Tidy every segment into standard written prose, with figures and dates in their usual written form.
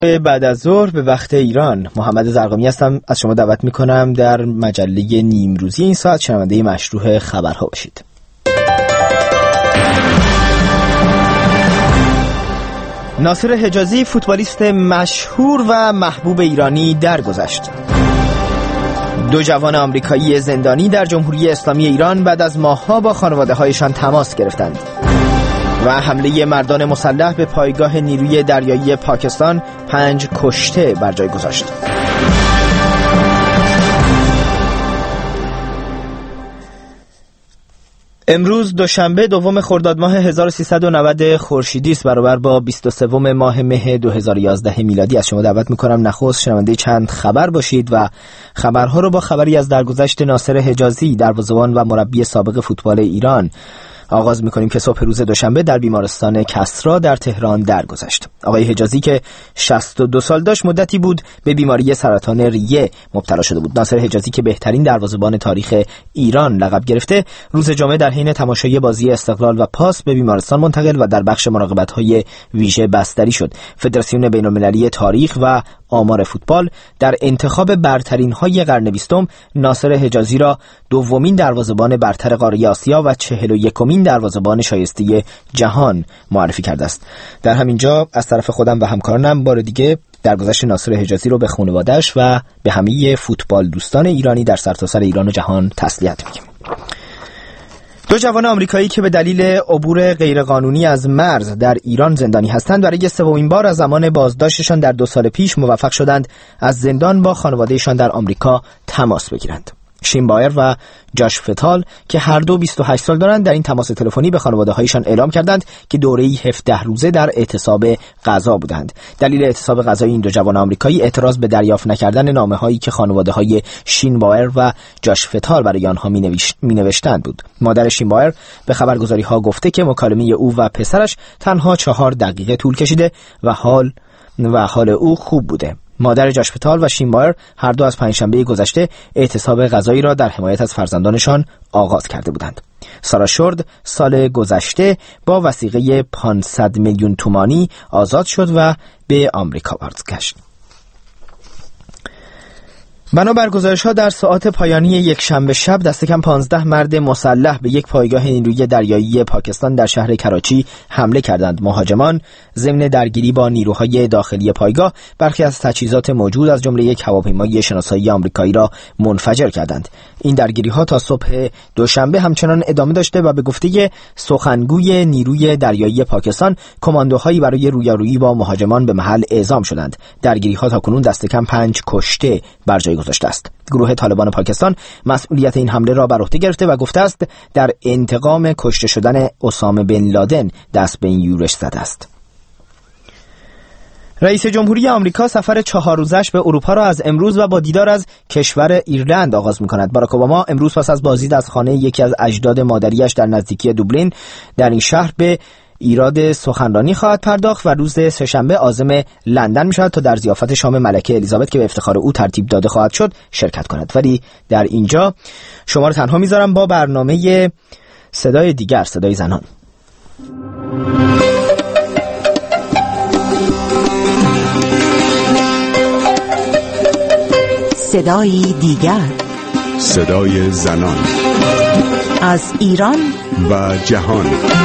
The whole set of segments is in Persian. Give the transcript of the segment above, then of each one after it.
بعد از ظهر به وقت ایران. محمد زرقامی هستم. از شما دعوت میکنم در مجله نیمروزی این ساعت شنونده مشروع خبرها باشید. ناصر حجازی فوتبالیست مشهور و محبوب ایرانی درگذشت. 2 جوان آمریکایی زندانی در جمهوری اسلامی ایران بعد از ماه‌ها با خانواده‌هایشان تماس گرفتند. و حمله مردان مسلح به پایگاه نیروی دریایی پاکستان 5 کشته بر جای گذاشت. امروز دوشنبه دوم خرداد ماه 1390 خورشیدی است، برابر با 23 ماه مه 2011 میلادی. از شما دعوت میکنم نخست شنونده چند خبر باشید و خبرها رو با خبری از درگذشت ناصر حجازی، دروازه‌بان و مربی سابق فوتبال ایران آغاز میکنیم که صبح روز دوشنبه در بیمارستان کسری در تهران درگذشت. آقای حجازی که 62 سال داشت مدتی بود به بیماری سرطان ریه مبتلا شده بود. ناصر حجازی که بهترین دروازه‌بان تاریخ ایران لقب گرفته، روز جمعه در حین تماشای بازی استقلال و پاس به بیمارستان منتقل و در بخش مراقبت‌های ویژه بستری شد. فدراسیون بین‌المللی تاریخ و آمار فوتبال در انتخاب برترین‌های قرن 20 ناصر حجازی را دومین دروازه‌بان برتر قاره آسیا و 41مین دروازه‌بان شایسته جهان معرفی کرده است. در همین جا از طرف خودم و همکارانم بار دیگه درگذشت ناصر حجازی رو به خانواده‌اش و به همه فوتبال دوستان ایرانی در سرتاسر ایران و جهان تسلیت میگیم. 2 جوان آمریکایی که به دلیل عبور غیرقانونی از مرز در ایران زندانی هستند، برای 3مین بار از زمان بازداشتشان در 2 سال پیش موفق شدند از زندان با خانوادهشان در آمریکا تماس بگیرند. شین بایر و جاش فتال که هر دو 28 سال دارند، در این تماس تلفنی به خانواده‌هایشان اعلام کردند که دوره‌ای 17 روزه در اعتصاب غذا بودند. دلیل اعتصاب غذای این 2 جوان آمریکایی اعتراض به دریافت نکردن نامه‌هایی که خانواده‌های شین بایر و جاش فتال برای آنها می‌نوشتند بود. مادر شین بایر به خبرگزاری‌ها گفته که مکالمه او و پسرش تنها 4 دقیقه طول کشیده و حال او خوب بوده. مادر جاش فتال و شین بایر هر دو از پنجشنبه گذشته اعتصاب غذایی را در حمایت از فرزندانشان آغاز کرده بودند. سارا شورد سال گذشته با وثیقه 500 میلیون تومانی آزاد شد و به آمریکا بازگشت. بنابر گزارش‌ها در ساعات پایانی یک شنبه شب دست کم 15 مرد مسلح به یک پایگاه نیروی دریایی پاکستان در شهر کراچی حمله کردند. مهاجمان ضمن درگیری با نیروهای داخلی پایگاه برخی از تجهیزات موجود از جمله یک هواپیمای شناسایی آمریکایی را منفجر کردند. این درگیری‌ها تا صبح دوشنبه همچنان ادامه داشته و به گفته سخنگوی نیروی دریایی پاکستان، کماندوهایی برای رویارویی با مهاجمان به محل اعزام شدند. درگیری‌ها تاکنون دست کم 5 کشته بر جای گذاشته است. گروه طالبان پاکستان مسئولیت این حمله را بر عهده گرفته و گفته است در انتقام کشته شدن اسامه بن لادن دست به این یورش زده است. رئیس جمهوری آمریکا سفر 4 روزش به اروپا را از امروز و با دیدار از کشور ایرلند آغاز می‌کند. باراک اوباما امروز پس از بازدید از خانه یکی از اجداد مادریش در نزدیکی دوبلین در این شهر به ایراد سخنرانی خواهد پرداخت و روز سه‌شنبه عازم لندن می‌شود تا در ضیافت شام ملکه الیزابت که به افتخار او ترتیب داده خواهد شد شرکت کند. ولی در اینجا شما رو تنها می‌ذارم با برنامه صدای دیگر، صدای زنان. صدای دیگر، صدای زنان از ایران و جهان.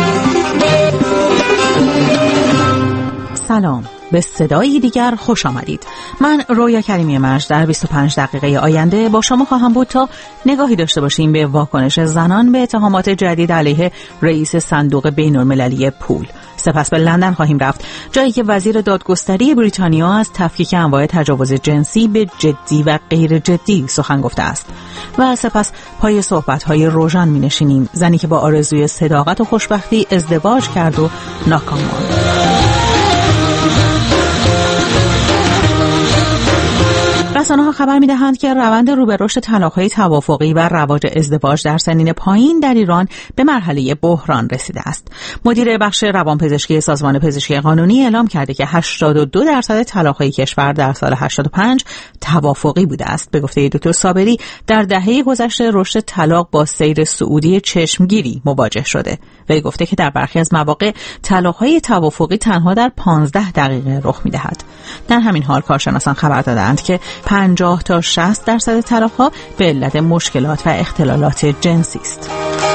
سلام، به صدای دیگر خوش آمدید. من رویا کریمی مرج در 25 دقیقه آینده با شما خواهم بود تا نگاهی داشته باشیم به واکنش زنان به اتهامات جدید علیه رئیس صندوق بین‌المللی پول. سپس به لندن خواهیم رفت، جایی که وزیر دادگستری بریتانیا از تفکیک انواع تجاوز جنسی به جدی و غیر جدی سخن گفته است. و سپس پای صحبت‌های روژان می‌نشینیم، زنی که با آرزوی صداقت و خوشبختی ازدواج کرد و ناکام ماند. رسانه‌ها خبر می‌دهند که روند رو به رشد طلاق‌های توافقی و رواج ازدواج در سنین پایین در ایران به مرحله بحران رسیده است. مدیر بخش روانپزشکی سازمان پزشکی قانونی اعلام کرده که 82% طلاق‌های کشور در سال 85 توافقی بوده است. به گفته دکتر صابری، در دهه گذشته رشد طلاق با سیر صعودی چشمگیری مواجه شده. وی گفته که در برخی از مواقع طلاق‌های توافقی تنها در 15 دقیقه رخ می‌دهد. در همین حال کارشناسان خبر دادند که 50 تا 60% طلاق‌ها به علت مشکلات و اختلالات جنسی است.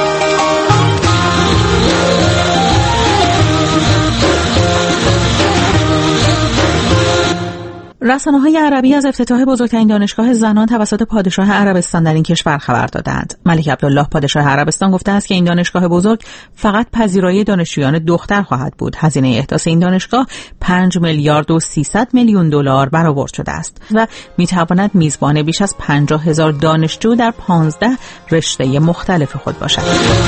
رسانه‌های عربی از افتتاح بزرگترین دانشگاه زنان توسط پادشاه عربستان در این کشور خبر دادند. ملک عبدالله پادشاه عربستان گفته است که این دانشگاه بزرگ فقط پذیرایی دانشجویان دختر خواهد بود. هزینه احداث این دانشگاه 5 میلیارد و 300 میلیون دلار برآورد شده است و می‌تواند میزبان بیش از 50,000 دانشجو در 15 رشته مختلف خود باشد.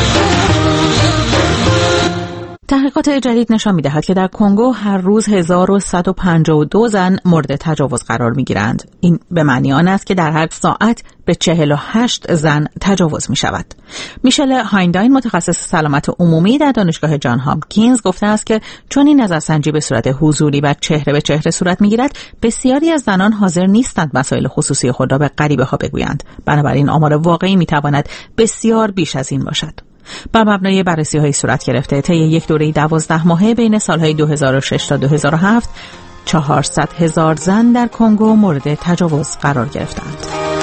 تحقیقات جدید نشان می‌دهد که در کنگو هر روز 1152 زن مورد تجاوز قرار می‌گیرند. این به معنی آن است که در هر ساعت به 48 زن تجاوز می‌شود. میشل هاینداین متخصص سلامت عمومی در دانشگاه جان هاپکینز گفته است که چون این نظرسنجی به صورت حضوری و چهره به چهره صورت می‌گیرد، بسیاری از زنان حاضر نیستند مسائل خصوصی خود را به غریبه‌ها بگویند. بنابراین آمار واقعی می‌تواند بسیار بیش از این باشد. بر مبنای بررسی‌های صورت گرفته طی یک دوره 12 ماهه بین سال‌های 2006 تا 2007 400,000 زن در کنگو مورد تجاوز قرار گرفتند.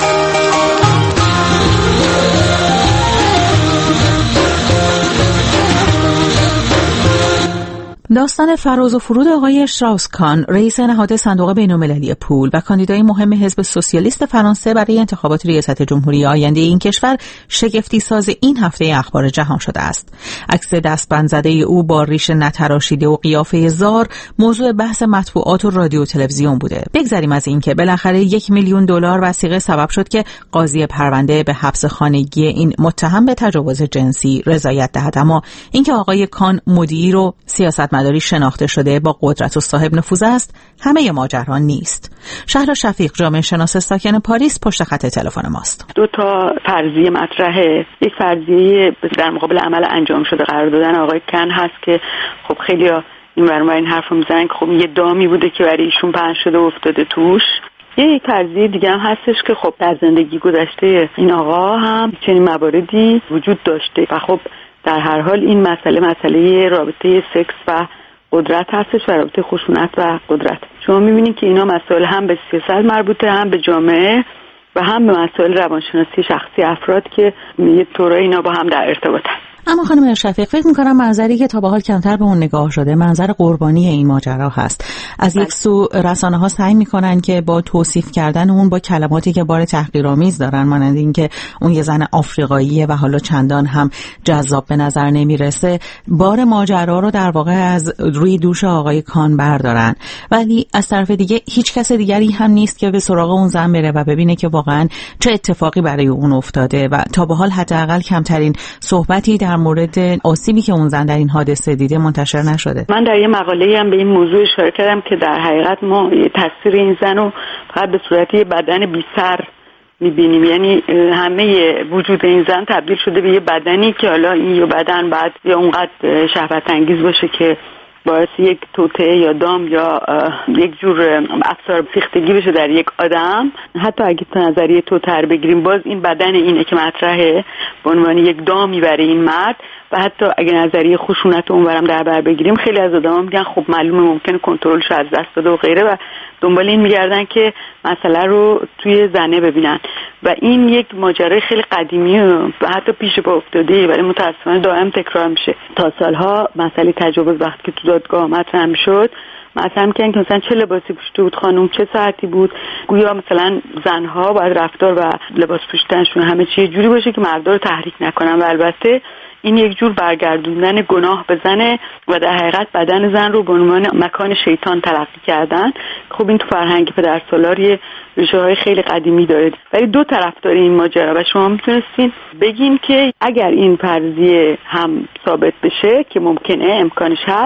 داستان فراز و فرود آقای شتراوس-کان، رئیس نهاد صندوق بین‌المللی پول و کاندیدای مهم حزب سوسیالیست فرانسه برای انتخابات ریاست جمهوری آینده این کشور، شگفتی ساز این هفته اخبار جهان شده است. عکس دستبند زده او با ریش نتراشیده و قیافه زار موضوع بحث مطبوعات و رادیو و تلویزیون بوده. بگذریم از اینکه بالاخره 1 میلیون دلار وثیقه سبب شد که قاضی پرونده به حبس خانگی این متهم به تجاوز جنسی رضایت دهد، اما اینکه آقای کان مدیر و سیاستمدار شناخته شده با قدرت و صاحب نفوذ است، همه ماجرا نیست. شهلا شفیق، جامعه شناس ساکن پاریس، پشت خط تلفن ماست. دو تا فرضیه مطرحه. یک فرضیه در مقابل عمل انجام شده قرار دادن آقای کن هست که خب خیلی‌ها این برنامه این حرفو میزنن که خب یه دامی بوده که برای ایشون پهن شده و افتاده توش. یک فرضیه دیگه هم هستش که خب در زندگی گذشته این آقا هم چنین مواردی وجود داشته و خب در هر حال این مسئله رابطه سکس و قدرت هستش و رابطه خشونت و قدرت. شما می‌بینید که اینا مسائل هم به سیاست مربوطه، هم به جامعه و هم به مسائل روانشناسی شخصی افراد که یه طورایی اینا با هم در ارتباطن. اما خانم شفیق، فکر می‌کنم منظری که تا به حال کمتر به اون نگاه شده منظر قربانی این ماجرا هست. از یک سو رسانه‌ها سعی می‌کنن که با توصیف کردن اون با کلماتی که بار تحقیرآمیز دارن، مانند اینکه اون یه زن آفریقاییه و حالا چندان هم جذاب به نظر نمیرسه، بار ماجرا رو در واقع از روی دوش آقای کان بردارن. ولی از طرف دیگه هیچ کس دیگری هم نیست که به سراغ اون زن بره و ببینه که واقعاً چه اتفاقی برای اون افتاده و تا به حال حداقل کمترین صحبتی در مورد آسیبی که اون زن در این حادثه دیده منتشر نشده. من در یه مقاله‌ای هم به این موضوع اشاره کردم که در حقیقت ما تصویر این زن رو فقط به صورت یه بدن بی سر می‌بینیم، یعنی همه وجود این زن تبدیل شده به یه بدنی که حالا این یه بدن بعد یا اونقدر شهوت انگیز باشه که باعث یک توطئه یا دام یا یک جور افسار سیختگی بشه در یک آدم. حتی اگه تو نظریه توطئه بگیریم، باز این بدن اینه که مطرحه به عنوان یک دامی برای این مرد. و حتی اگه نظریه خشونت اونورم در بر بگیریم، خیلی از آدما میگن خب معلومه ممکنه کنترلش از دست بده و غیره و دنبال این میگردن که مسئله رو توی زنه ببینن و این یک ماجرای خیلی قدیمی و حتی پیش پا افتاده ولی متأسفانه دائم تکرار میشه. تا سالها مسئله تجاوز وقتی که تو دادگاه مطرح میشد، مثلا میگن که مثلا چه لباسی پوشیده بود خانم، چه ساعتی بود، گویا مثلا زنها باید رفتار و لباس پوشیدنشون همه چی جوری باشه که مردا رو تحریک نکنن و البته این یک جور برگردوندن گناه به زنه و در حقیقت بدن زن رو به عنوان مکان شیطان تلقی کردن. خب این تو فرهنگ پدرسالار یه ریشه‌های خیلی قدیمی داره، ولی دو طرف داره این ماجرا و شما میتونستین بگین که اگر این فرضیه هم ثابت بشه که ممکنه امکانش هست،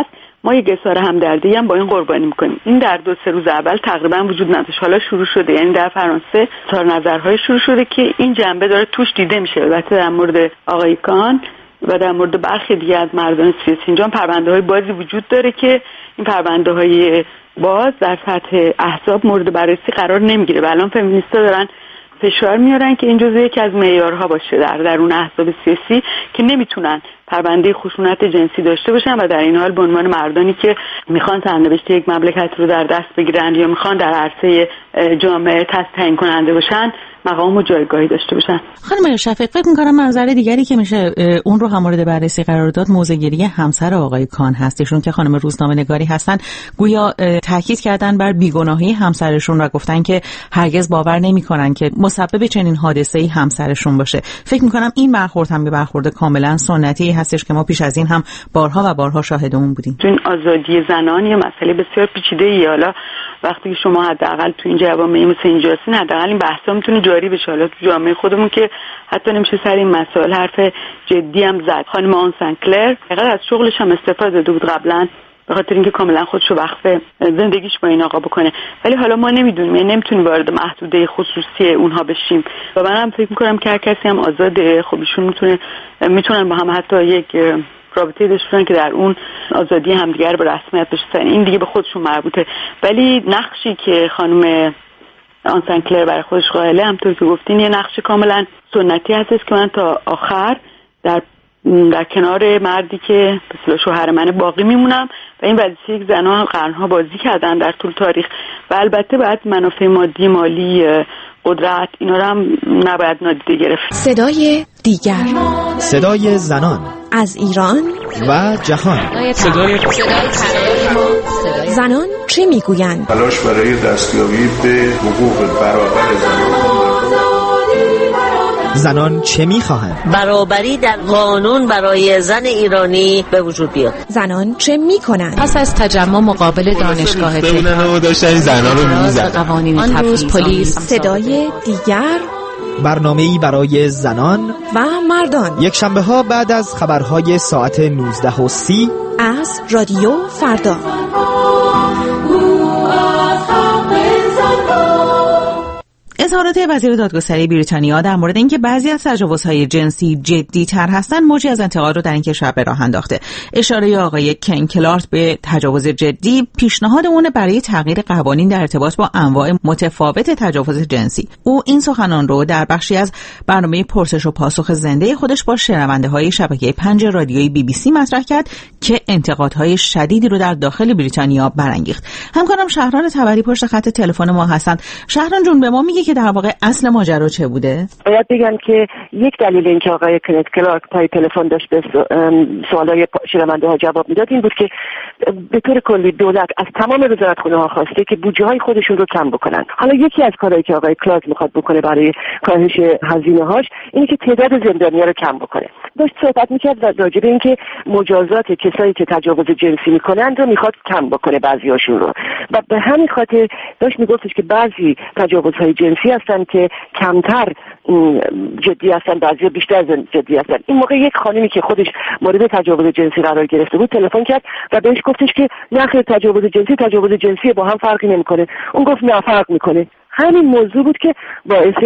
ما یک اظهار همدردی هم با این قربانی میکنیم. این در 2-3 روز اول تقریبا وجود نداشت، حالا شروع شده. یعنی در فرانسه اظهار نظرهای شروع شده که این جنبه داره توش دیده میشه. البته در مورد آقای کان و در مورد برخی دیگه از مردان سیاسی اینجا پرونده‌های بازی وجود داره که این پرونده‌های باز در سطح احزاب مورد بررسی قرار نمیگیره و الان فمینیست‌ها دارن فشار میارن که این جزء یکی از معیارها باشه در درون احزاب سیاسی که نمیتونن پرونده خشونت جنسی داشته باشن و در این حال به عنوان مردانی که میخوان سرنوشت یک مملکت رو در دست بگیرن یا میخوان در عرصه جامعه تعیین کننده باشن مقام و جایگاهی داشته باشن. خانم شفیق، فکر می‌کنم منظر دیگری که میشه اون رو هم مورد بررسی قرار داد موضع‌گیری همسر آقای کان هست. ایشون که خانم روزنامه‌نگاری هستن گویا تاکید کردن بر بیگناهی همسرشون و گفتن که هرگز باور نمی‌کنن که مسبب چنین حادثه‌ای همسرشون باشه. فکر می‌کنم این برخورد هم برخورد کاملا سنتی هستش که ما پیش از این هم بارها و بارها شاهد اون بودیم. این آزادی زنان یه مسئله بسیار پیچیده‌ایه. حالا وقتی که شما حداقل تو این جوامع مثل اینجا هستین حداقل این بحثا میتونه جاری بشه. حالا تو جامعه خودمون که حتی نمیشه سر این مسائل حرف جدی هم زد. خانم آن سنکلر فقط از شغلش هم استعفا داده بود قبلا به خاطر اینکه کاملا خودشو وقف زندگیش با این آقا بکنه، ولی حالا ما نمیدونیم، یعنی نمیتونیم وارد محدوده خصوصی اونها بشیم و منم فکر میکنم که هر کسی هم آزاده. خب ایشون میتونن با هم حتی یک رابطه داشتن که در اون آزادی همدیگر به رسمیت بشناسن، این دیگه به خودشون مربوطه. ولی نقشی که خانم آن سنکلر برای خودش قائله همونطور که گفتین یه نقش کاملا سنتی هستش که من تا آخر در کنار مردی که به اصطلاح شوهر منه باقی میمونم و این وظیفه یک زنها هم قرنها بازی کردن در طول تاریخ و البته باید منافع مالی قدرت اینا رو هم نباید نادیده گرفت. صدای دیگر، صدای زنان از ایران و جهان. صدای زنان چه میگویند؟ تلاش برای دستیابی به حقوق برابر زنان چه میخواهند؟ برابری در قانون برای زن ایرانی به وجود بیاد. زنان چه میکنند؟ پس از تجمع مقابل دانشگاه تهران داشتن زنان رو میزدن. قوانین تبعیض پلیس. صدای دیگر، برنامه‌ای برای زنان و مردان، یک شنبه ها بعد از خبرهای ساعت 19:30 از رادیو فردا. اظهارات وزیر دادگستری بریتانیا در مورد اینکه بعضی از تجاوزهای جنسی جدی‌تر هستند موجی از انتقاد رو در این کشور به راه انداخته. اشاره آقای کن کلارک به تجاوز جدی پیشنهاد اون برای تغییر قوانین در ارتباط با انواع متفاوت تجاوز جنسی. او این سخنان رو در بخشی از برنامه پرسش و پاسخ زنده خودش با شنونده‌های شبکه 5 رادیویی BBC مطرح کرد که انتقادهای شدیدی رو در داخل بریتانیا برانگیخت. همکارم شهران تبری پشت خط تلفن ما هستند. شهران جون به ما میگه که در واقع اصل ماجرا چه بوده؟ باید بگم که یک دلیل اینکه آقای کنت کلارک پای تلفن داشت به سوالای شنونده‌ها جواب میداد این بود که به طور کلی دولت از تمام وزارتخونه‌ها خواسته که بودجه‌های خودشون رو کم بکنن. حالا یکی از کارهایی که آقای کلارک میخواد بکنه برای کاهش هزینه‌هاش اینه که تعداد زندانی‌ها رو کم بکنه. داشت صحبت می‌کرد راجع به اینکه مجازات کسایی که تجاوز جنسی میکنن رو میخواد کم بکنه بعضیاشون رو و به همین خاطر داشت میگفتش که بعضی تجاوزهای جنسی هستن که کمتر جدی هستن، بعضی بیشتر جدی هستن. این موقع یک خانمی که خودش مورد تجاوز جنسی قرار گرفته بود تلفن کرد و بهش گفتش که نه خیر، تجاوز جنسی با هم فرقی نمیکنه. اون گفت نه فرق میکنه. همین موضوع بود که باعث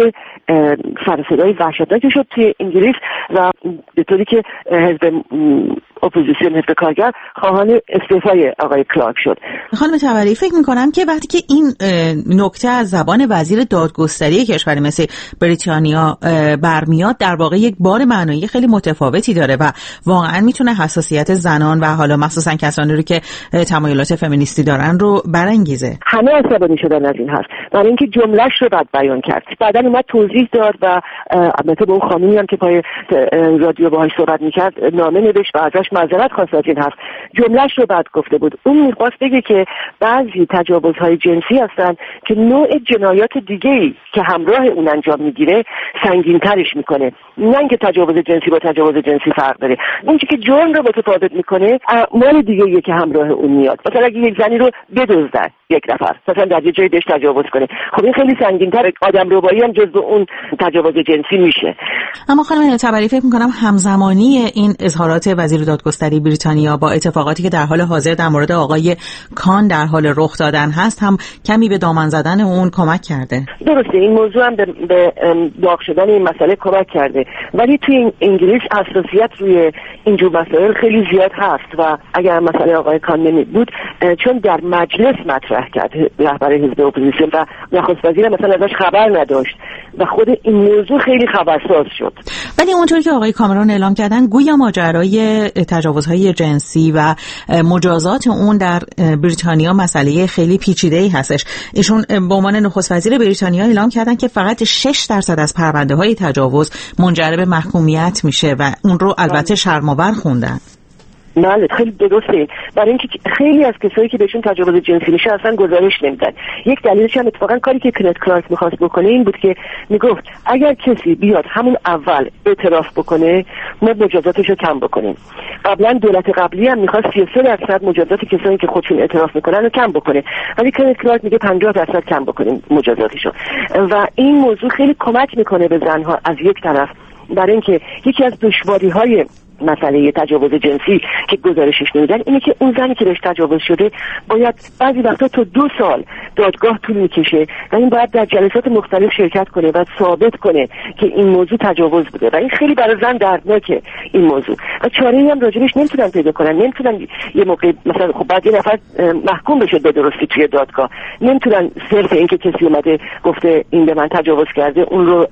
سر صدای وحشتناکی شد توی انگلیس و به طوری که حزب اپوزیسیون، حزب کارگر، خواهان استعفای آقای کلارک شد. خانم تبری، فکر می‌کنم که وقتی که این نکته از زبان وزیر دادگستری کشوری مثل بریتانیا برمیاد در واقع یک بار معنایی خیلی متفاوتی داره و واقعا میتونه حساسیت زنان و حالا مخصوصا کسانی رو که تمایلات فمینیستی دارن رو برانگیزه. همه عصبانی شدن از این حرف، برای اینکه جمله‌اش رو بعد بیان کرد. بعداً اومد توضیح داد و البته به اون خانمی هم که پای رادیو باهاش صحبت می‌کرد نامه نوشت و ازش معذرت خواست از این حرف. جمله‌اش رو بعد گفته بود. اون می‌خواست بگه که بعضی تجاوزهای جنسی هستن که نوع جنایات دیگه‌ای که همراه اون انجام میگیره سنگین‌ترش میکنه. نه اینکه تجاوز جنسی با تجاوز جنسی فرق داره. اون چیزی که جرم رو متفاوت میکنه اعمال دیگه‌ای که همراه اون میاد. مثلا اگه یک زنی رو بدزدن یک نفر، مثلا در یه جایی بهش تجاوز کنه، خب این خیلی سنگین‌تر، آدمربایی هم جزو اون تجاوز جنسی میشه. اما خانم تبری فکر می‌کنم همزمانی این اظهارات وزیر دادگستری بریتانیا با اتفاقاتی که در حال حاضر در مورد آقای کان در حال رخ دادن هست هم کمی به دامن زدن اون کمک کرده. درسته، این موضوع هم به داغ شدن این مسئله کمک کرده، ولی توی انگلیس حساسیت روی اینجور مسائل خیلی زیاد هست و اگر مسئله آقای کان نمی بود، چون در مجلس مطرح کرد رهبر حزب اپوزیسیون و نخست وزیر مثلا ازش خبر نداشت و خود این موضوع خیلی خبرساز شد. ولی اونطور که آقای کامرون اعلام کردن گویا ماجرای تجاوزهای جنسی و مجازات اون در بریتانیا مسئله خیلی پیچیده‌ای هستش. ایشون به عنوان نخست وزیر بریتانیا اعلام کردن که فقط 6% از پرونده‌های تجاوز منجر به محکومیت میشه و اون رو البته شرم‌آور خوندن. بله خیلی درسته، برای اینکه خیلی از کسایی که بهشون تجاوز جنسی میشه اصلا گزارش نمیدن. یک دلیلش هم اتفاقا کاری که کنت کلارک میخواست بکنه این بود که میگفت اگر کسی بیاد همون اول اعتراف بکنه ما مجازاتش رو کم بکنیم. قبلا دولت قبلی هم میخواست 33% مجازات کسایی که خودشون اعتراف میکنن رو کم بکنه، ولی کنت کلارک میگه 50% کم بکنیم مجازاتش رو و این موضوع خیلی کمک میکنه به زنها از یک طرف، برای اینکه یکی از دشواری‌های مسئله تجاوز جنسی که گزارشش نمیدن اینه که اون زنی که بهش تجاوز شده باید بعضی وقتا تا 2 سال دادگاه طول میکشه و این باید در جلسات مختلف شرکت کنه و ثابت کنه که این موضوع تجاوز بوده و این خیلی برای زن دردناکه این موضوع و چاره‌ای هم راجبش نمیتونن پیدا کنن. نمیتونن یه موقع مثلا خب بعد یه نفر محکوم بشه به درستی توی دادگاه، نمیتونن صرف اینکه کسی اومده گفته این به من تجاوز کرده اون رو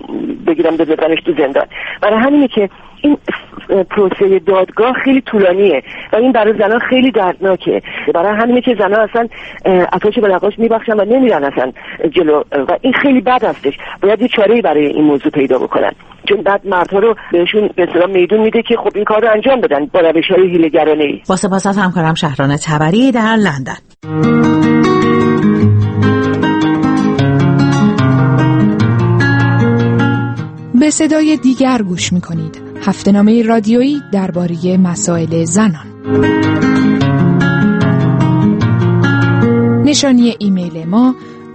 بگیرم بذارنش تو زندان. برای همینه که این پروسه دادگاه خیلی طولانیه و این برای زنان خیلی دردناکه. برای همینه که زنان اصلا اتاش به نقاش میبخشن و نمیرن اصلا جلو و این خیلی بد هستش. باید یه چاره‌ای برای این موضوع پیدا بکنن، چون بعد مردها رو بهشون به اصطلاح میدون میده که خب این کار رو انجام بدن با روش‌های حیله‌گرانه‌ای. با سپاس از همکارم شهران تبری در لندن. به صدای دیگر گوش می‌کنید. هفته‌نامه رادیویی درباره مسائل زنان. نشانی ایمیل ما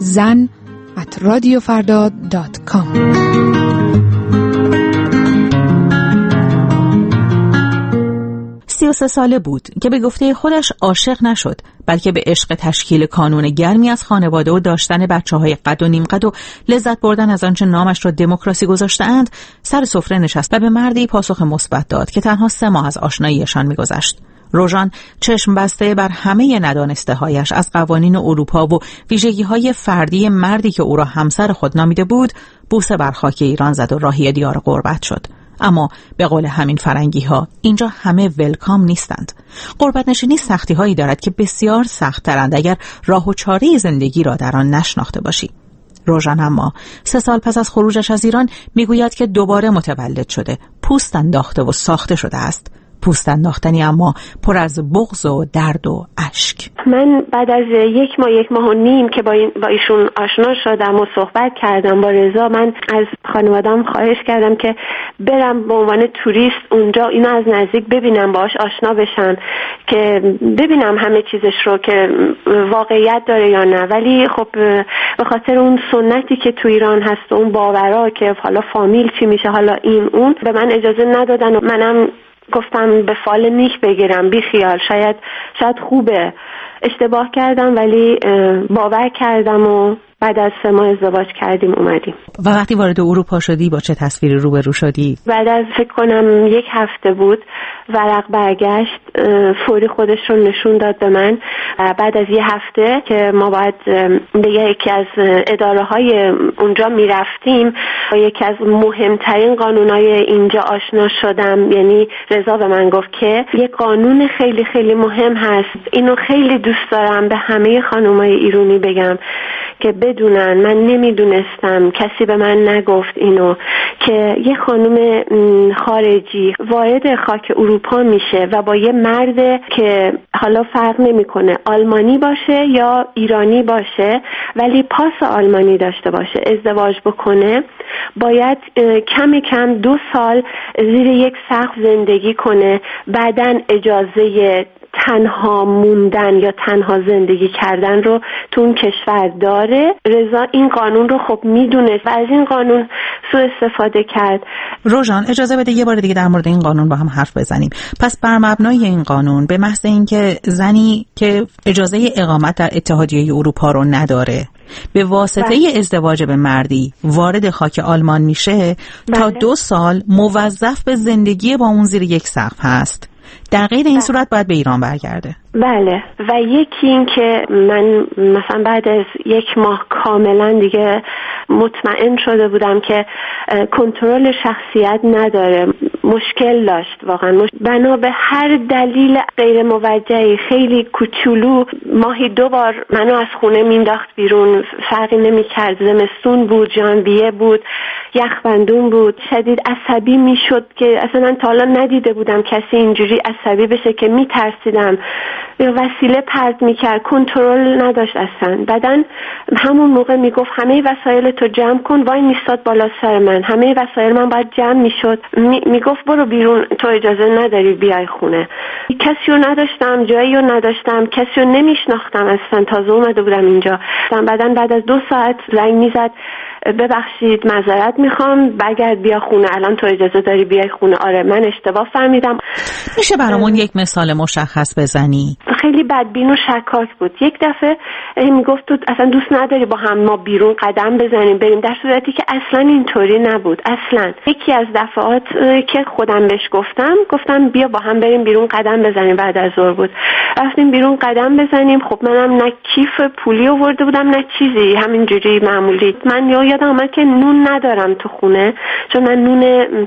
zan@radiofarda.com. 33 ساله بود که به گفته خودش عاشق نشد، بلکه به عشق تشکیل کانون گرمی از خانواده و داشتن بچه‌های قد و نیم قد و لذت بردن از آنچه نامش را دموکراسی گذاشته‌اند سر سفره نشست و به مردی پاسخ مثبت داد که تنها 3 ماه از آشناییشان می‌گذشت. روژان چشم بسته بر همه ندانسته‌هایش از قوانین اروپا و ویژگی‌های فردی مردی که او را همسر خود نامیده بود، بوسه بر خاک ایران زد و راهی دیار غربت شد. اما به قول همین فرنگی ها اینجا همه ولکام نیستند. غربت نشینی سختی هایی دارد که بسیار سخت ترند اگر راه و چاره زندگی را در آن نشناخته باشی. روژان اما 3 سال پس از خروجش از ایران میگوید که دوباره متولد شده، پوست انداخته و ساخته شده است. پوست انداختنی اما پر از بغض و درد و اشک. من بعد از 1 ماه و نیم که با ایشون آشنا شدم و صحبت کردم با رضا، من از خانواده‌ام خواهش کردم که برم به عنوان توریست اونجا اینو از نزدیک ببینم، باهاش آشنا بشم، که ببینم همه چیزش رو که واقعیت داره یا نه. ولی خب به خاطر اون سنتی که تو ایران هست و اون باورا که حالا فامیل چی میشه، حالا این اون، به من اجازه ندادن و منم گفتم به فال نیک بگیرم، بی خیال، شاید خوبه. اشتباه کردم ولی باور کردم و بعد از 3 ماه ازدواج کردیم اومدیم. و وقتی وارد اروپا شدی با چه تصویری روبرو شدی؟ بعد از فکر کنم 1 هفته بود ورق برگشت، فوری خودش رو نشون داد به من. بعد از 1 هفته که ما باید به یکی از اداره های اونجا میرفتیم، با یکی از مهمترین قانونای اینجا آشنا شدم. یعنی رضا به من گفت که یک قانون خیلی خیلی مهم هست، اینو خیلی دوست دارم به همه خانمای ایرانی بگم که بدونن، من نمیدونستم، کسی به من نگفت اینو، که یه خانم خارجی وارد خاک اروپا میشه و با یه مرد که حالا فرق نمیکنه آلمانی باشه یا ایرانی باشه ولی پاس آلمانی داشته باشه ازدواج بکنه، باید کم 2 سال زیر یک سقف زندگی کنه، بعدن اجازه تنها موندن یا تنها زندگی کردن رو تو اون کشور داره. رضا این قانون رو خب میدونست و از این قانون سوء استفاده کرد. روژان اجازه بده یه بار دیگه در مورد این قانون با هم حرف بزنیم. پس بر مبنای این قانون به محض اینکه زنی که اجازه اقامت در اتحادیه اروپا رو نداره به واسطه ازدواج به مردی وارد خاک آلمان میشه تا 2 سال موظف به زندگی با اون زیر یک سقف هست. در غیر این صورت باید به ایران برگرده. بله و یکی این که من مثلا بعد از 1 ماه کاملا دیگه مطمئن شده بودم که کنترل شخصیت نداره، مشکل داشت واقعا. بنا به هر دلیل غیر موجهی خیلی کوچولو ماهی 2 بار منو از خونه مینداخت بیرون، فرقی نمی‌کرد. زمستون بود، ژانویه بود، یخبندون بود، شدید عصبی میشد که اصلا من تا حالا ندیده بودم کسی اینجوری عصبی بشه که میترسیدم. وسیله پرت میکرد، کنترل نداشت اصلا. بعدن همون موقع میگفت همه وسایل تو جمع کن، وای میستاد بالا سر من، همه وسایل من باید جمع میشد. میگفت برو بیرون، تو اجازه نداری بیای خونه. کسی رو نداشتم، جایی رو نداشتم، کسی رو نمیشناختم اصلا، تازه اومده بودم اینجا. بعدن بعد از 2 ساعت زنگ میزد ببخشید معذرت میخوام، برگرد بیا خونه، الان تو اجازه داری بیای خونه. آره من اشتباه فهمیدم. میشه برامون یک مثال مشخص بزنی؟ خیلی بدبین و شکاک بود. یک دفعه میگفت تو اصلا دوست نداری با هم ما بیرون قدم بزنیم بریم، در صورتی که اصلا اینطوری نبود. اصلا یکی از دفعات که خودم بهش گفتم بیا با هم بریم بیرون قدم بزنیم، بعد از ظهر بود رفتیم بیرون قدم بزنیم. خب منم نه کیف پولی آورده بودم نه چیزی، همینجوری معمولی. من یادم اومد که نون ندارم تو خونه، چون من نون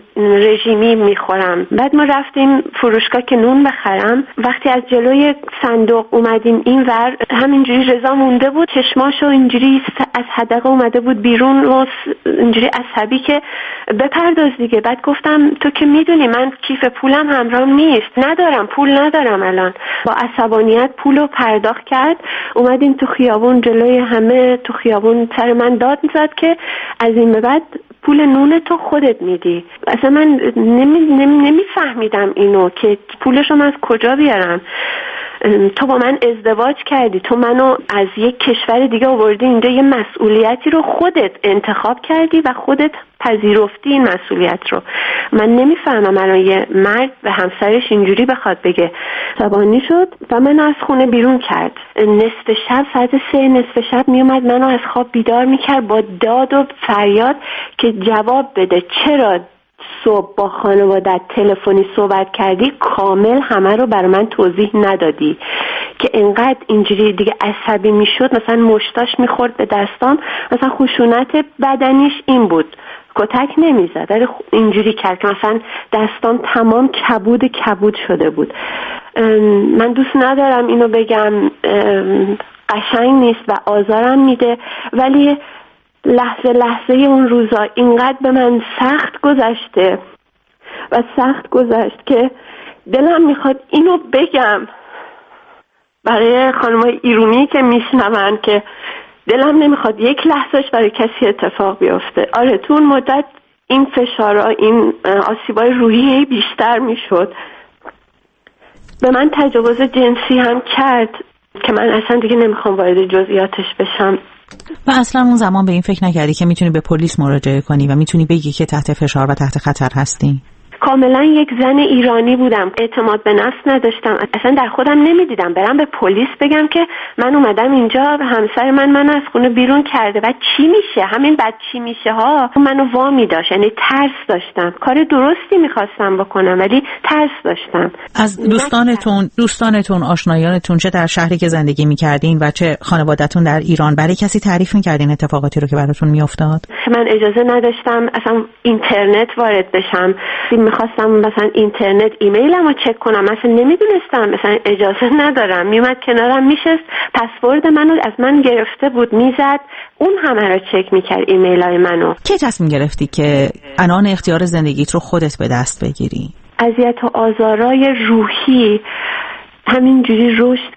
رژیمی میخورم. بعد ما رفتیم فروشگاه که نون بخرم. وقتی از جلوی صندوق اومدیم اینور، همینجوری رضا مونده بود، چشماشو اینجوری از حدقه اومده بود بیرون و اینجوری عصبی که بپرداز دیگه. بعد گفتم تو که میدونی من کیف پولم همراهم نیست، ندارم، پول ندارم الان. با عصبانیت پولو پرداخت کرد. اومدیم تو خیابون، جلوی همه تو خیابون سر من داد میزد که از این به بعد پول نون تو خودت میدی. اصلا من نمیفهمیدم اینو که پولشو من از کجا بیارم. تو با من ازدواج کردی، تو منو از یک کشور دیگه آوردی اینجا، یه مسئولیتی رو خودت انتخاب کردی و خودت پذیرفتی این مسئولیت رو. من نمیفهمم الان یه مرد به همسرش اینجوری بخواد بگه. عصبانی شد و منو از خونه بیرون کرد. نصف شب، ساعت 3 نصف شب میومد منو از خواب بیدار میکرد با داد و فریاد که جواب بده چرا صبح با خانواده تلفنی صحبت کردی، کامل همه رو برای من توضیح ندادی. که انقدر اینجوری دیگه عصبی میشد، مثلا مشتاش میخورد به دستام، مثلا خشونت بدنیش این بود، کتک نمیزد ولی اینجوری کرد که مثلا دستام تمام کبود شده بود. من دوست ندارم اینو بگم، قشنگ نیست و آزارم میده، ولی لحظه اون روزا اینقدر به من سخت گذشت که دلم میخواد اینو بگم برای خانمای ایرانی که میشنون که دلم نمیخواد یک لحظهش برای کسی اتفاق بیفته. آره تو اون مدت این فشارها، این آسیبای روحی بیشتر میشد. به من تجاوز جنسی هم کرد که من اصلا دیگه نمیخوام وارد جزئیاتش بشم. و اصلا اون زمان به این فکر نکردی که میتونی به پلیس مراجعه کنی و میتونی بگی که تحت فشار و تحت خطر هستی؟ کاملا یک زن ایرانی بودم، اعتماد به نفس نداشتم، اصلا در خودم نمیدیدم برم به پلیس بگم که من اومدم اینجا و همسر من از خونه بیرون کرده و چی میشه، همین بعد چی میشه ها منو وامی داشت. یعنی ترس داشتم، کار درستی میخواستم بکنم ولی ترس داشتم. از دوستانتون آشنایانتون چه در شهری که زندگی میکردین و چه خانواده‌تون در ایران برای کسی تعریف میکردین اتفاقاتی رو که براتون میافتاد؟ من اجازه نداشتم اصلا اینترنت وارد بشم. میخواستم مثلا اینترنت ایمیلم رو چک کنم، مثلا نمیدونستم، مثلا اجازه ندارم. میومد کنارم میشست، پسورد منو از من گرفته بود، میزد، اون همه رو چک میکرد ایمیلای منو. کی تصمیم گرفتی که عنان اختیار زندگیت رو خودت به دست بگیری؟ اذیت و آزارای روحی همینجوری رشد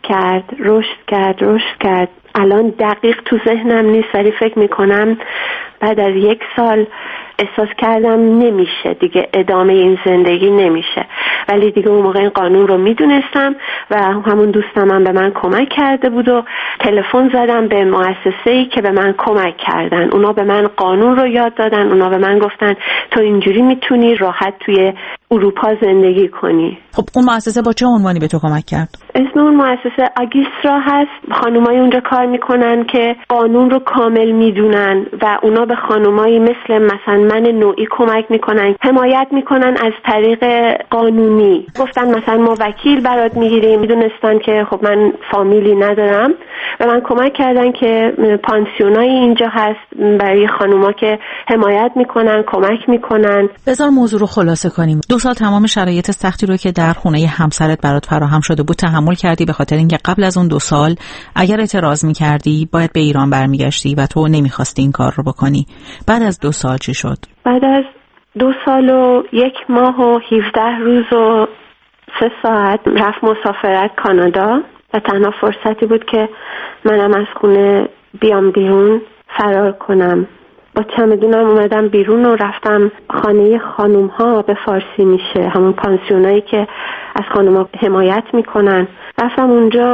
کرد. الان دقیق تو ذهنم نیست ولی فکر میکنم بعد از 1 سال احساس کردم نمیشه دیگه، ادامه این زندگی نمیشه. ولی دیگه اون موقع این قانون رو میدونستم و همون دوستم هم به من کمک کرده بود و تلفن زدم به مؤسسه‌ای که به من کمک کردن. اونا به من قانون رو یاد دادن، اونا به من گفتن تو اینجوری میتونی راحت توی اروپا زندگی کنی. خب اون مؤسسه با چه عنوانی به تو کمک کرد؟ اسم اون مؤسسه آگیسترا هست. خانمایی اونجا کار میکنن که قانون رو کامل میدونن و اونا به خانمایی مثلا من نوعی کمک میکنن، حمایت میکنن از طریق قانونی. گفتن مثلا ما وکیل برات میگیریم، میدونستن که خب من فامیلی ندارم و من کمک کردن که پانسیونای اینجا هست برای خانوما که حمایت میکنن، کمک میکنن. بذار موضوع رو خلاصه کنیم. 2 سال تمام شرایط سختی رو که در خونه همسرت برات فراهم شده بود تحمل کردی، به خاطر اینکه قبل از اون 2 سال اگر اعتراض میکردی باید به ایران برمیگشتی و تو نمیخواستی این کار رو بکنی. بعد از 2 سال چی شد؟ بعد از 2 سال و 1 ماه و 17 روز و 3 ساعت رفت مسافرت کانادا و تنها فرصتی بود که منم از خونه بیام بیرون، فرار کنم. با چمدونم اومدم بیرون و رفتم خانه خانوم ها، به فارسی میشه همون پانسیونایی که از خانوم ها حمایت میکنن. رفتم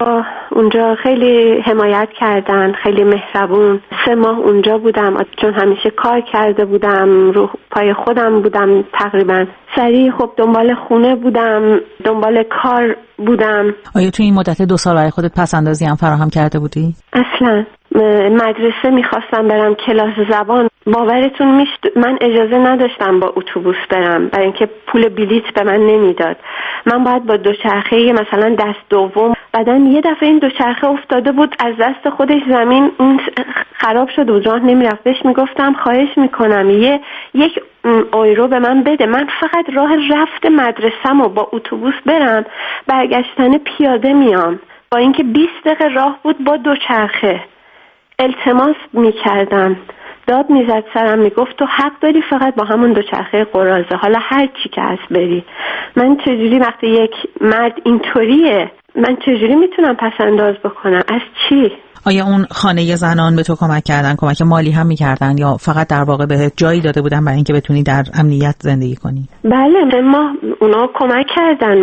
اونجا خیلی حمایت کردن، خیلی مهربون. 3 ماه اونجا بودم چون همیشه کار کرده بودم، رو پای خودم بودم تقریبا. سریع خب دنبال خونه بودم، دنبال کار بودم. آیا تو این مدت 2 سال برای خودت پس‌اندازی هم فراهم کرده بودی؟ اصلا مدرسه میخواستم برم، کلاس زبان. باورتون میشه من اجازه نداشتم با اتوبوس برم برای اینکه پول بلیط به من نمیداد. من باید با دوچرخه مثلا دست دوم. بعدن یه دفعه این دوچرخه افتاده بود از دست خودش زمین، اون خراب شد و راه نمیرفت. بهش میگفتم خواهش میکنم 1 یورو به من بده، من فقط راه رفت مدرسه‌مو با اتوبوس برم، برگشتن پیاده میام. با اینکه 20 دقیقه راه بود با دوچرخه. التماس میکردم، داد میزد سرم، میگفت تو حق داری فقط با همون دوچرخه قرازه، حالا هر چی که هست بری. من چجوری وقتی یک مرد اینطوریه من چجوری میتونم پس‌انداز بکنم؟ از چی؟ آیا اون خانه زنان به تو کمک کردن، کمک مالی هم میکردن یا فقط در واقع بهت جایی داده بودن برای اینکه بتونی در امنیت زندگی کنی؟ بله اونا کمک کردن.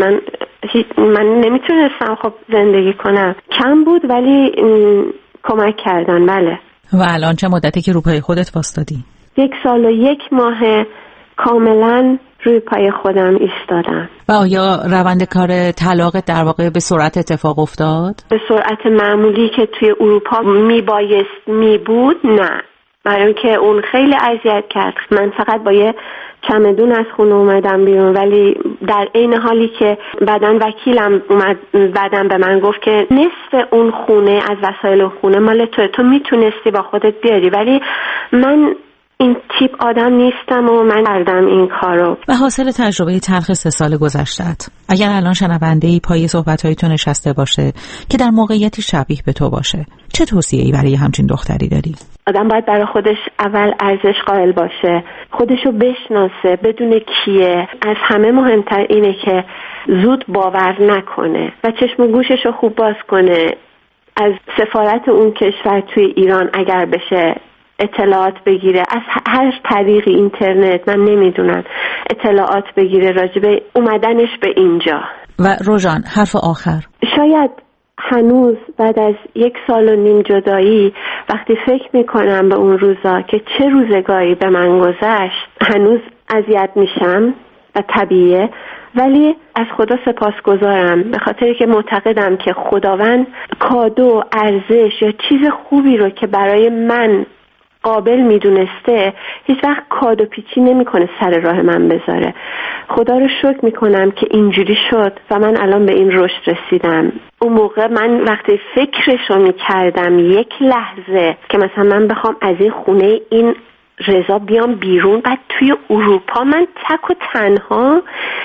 من نمیتونستم خب زندگی کنم، کم بود ولی کمک کردن. بله. و الان چه مدتی که رو پای خودت واسطادی؟ 1 سال و 1 ماه کاملا روی پای خودم ایستادم. و آیا روند کار طلاق در واقع به سرعت اتفاق افتاد؟ به سرعت معمولی که توی اروپا می بود نه، برای اینکه اون خیلی اذیت کرد. من فقط با یه چمدون از خونه اومدم بیرون، ولی در عین حالی که بعدن وکیلم اومد بعدن به من گفت که نصف اون خونه از وسایل خونه مال تو میتونستی با خودت بیاری، ولی من این تیپ آدم نیستم و من کردم این کارو. و حاصل تجربه تلخ 3 سال گذشته‌ات، اگر الان شنونده‌ای پای صحبت‌های تو نشسته باشه که در موقعیتی شبیه به تو باشه، چه توصیه‌ای برای همچین دختری داری؟ آدم باید برای خودش اول ارزش قائل باشه، خودشو بشناسه، بدونه کیه. از همه مهمتر اینه که زود باور نکنه و چشم و گوششو خوب باز کنه. از سفارت اون کشور توی ایران اگر بشه اطلاعات بگیره، از هر طریق اینترنت، من نمیدونم، اطلاعات بگیره راجبه اومدنش به اینجا. و روژان، حرف آخر. شاید هنوز بعد از 1 سال و نیم جدایی وقتی فکر میکنم به اون روزا که چه روزگاری به من گذشت، هنوز اذیت میشم و طبیعیه، ولی از خدا سپاسگزارم به خاطری که معتقدم که خداوند کادو، ارزش یا چیز خوبی رو که برای من قابل میدونسته هیچ وقت کادو پیچی نمیکنه سر راه من بذاره. خدا رو شکر میکنم که اینجوری شد و من الان به این رشد رسیدم. اون موقع من وقتی فکرشو میکردم 1 لحظه که مثلا من بخوام از این خونه این رضا بیام بیرون، بعد توی اروپا من تک و تنها،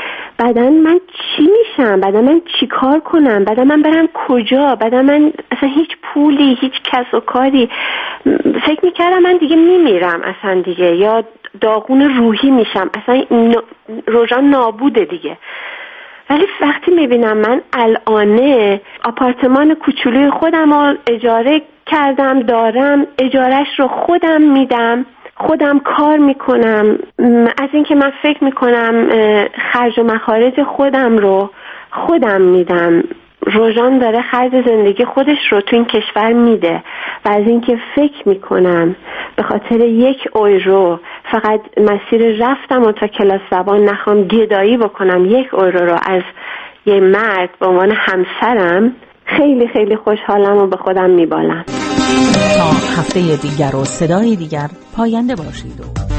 بعدن من چی میشم؟ بعدن من چی کار کنم؟ بعدن من برم کجا؟ بعدن من اصلا هیچ پولی، هیچ کس و کاری. فکر میکردم من دیگه میمیرم اصلا دیگه، یا داغون روحی میشم، اصلا روژان نابوده دیگه. ولی وقتی میبینم من الانه آپارتمان کوچولوی خودم رو اجاره کردم، دارم اجارش رو خودم میدم، خودم کار میکنم، از اینکه من فکر میکنم خرج و مخارج خودم رو خودم میدم. روژان داره خرج زندگی خودش رو تو این کشور میده و از اینکه فکر میکنم به خاطر 1 یورو فقط مسیر رفتم و تا کلاس زبان نخوام گدایی بکنم 1 یورو رو از یه مرد به عنوان همسرم، خیلی خیلی خوشحالم و به خودم میبالم. تا هفته دیگر و صدای دیگر پاینده باشید.